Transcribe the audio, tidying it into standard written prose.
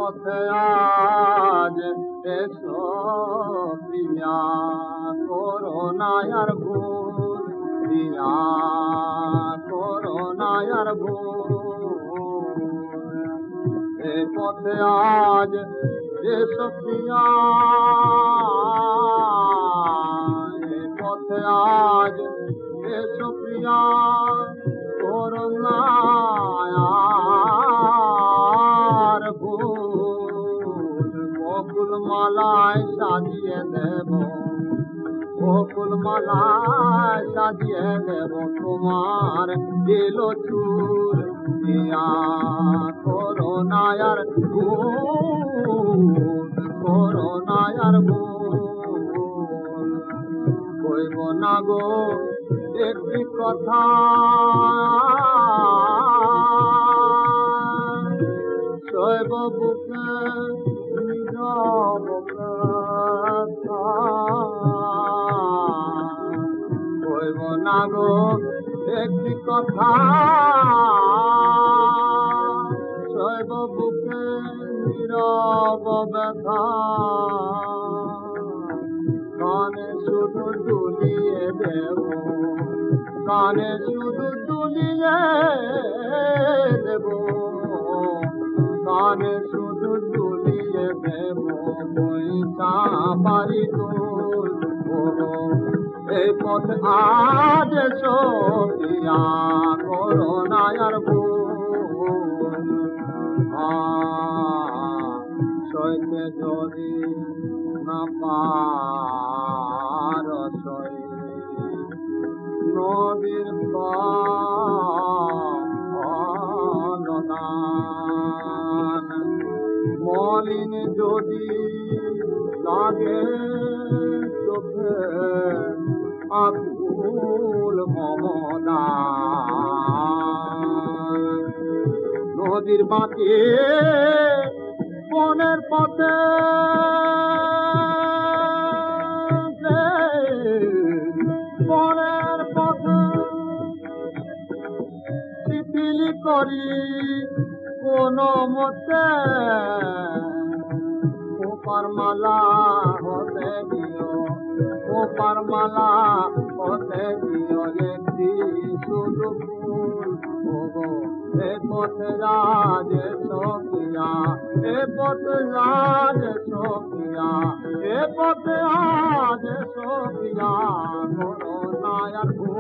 পথে আজ এসো প্রিয়া, করোনার ভুল প্রিয়া, করোনার ভুল। এ পথে আজ এসো প্রিয়া, এ পথে আজ এসো প্রিয়া, করোনার ভুল। বকুল মালায় সাজিয়ে দেব, বকুল মালায় সাজিয়ে দেব তোমার দিলো চুর প্রিয়া, করোনার ভুল, করোনার ভুল। কইব না গো একটি কথা, শৈব বুকে নীরব ব্যথা। কইব না গো একটি কথা, শৈব বুকে নীরব ব্যথা। কানে শুধু দুলিয়ে দেব, কানে শুধু দুলিয়ে দেব, কানে শুধু দুলিয়ে দেব পয়সা পারি তুলব। এই পথ আজ সোফিয়া, করোনার ভুল। সইতে যদি না পার সই নদীর অনুদান, মলিন যদি লাগে চোখে আকুল মমদান। নদীর বাঁকে বনের পথে বনের পথে শিথিলি করি কোন মতে, ওপার মালা হতে দিও, ওপার মালা হতে দিও একটি শুধু ফুল। এ পথে রাজ সোফিয়া, এ পথে রাজ সোফিয়া, এ পথে আজ সোফিয়া, করোনার ভুল।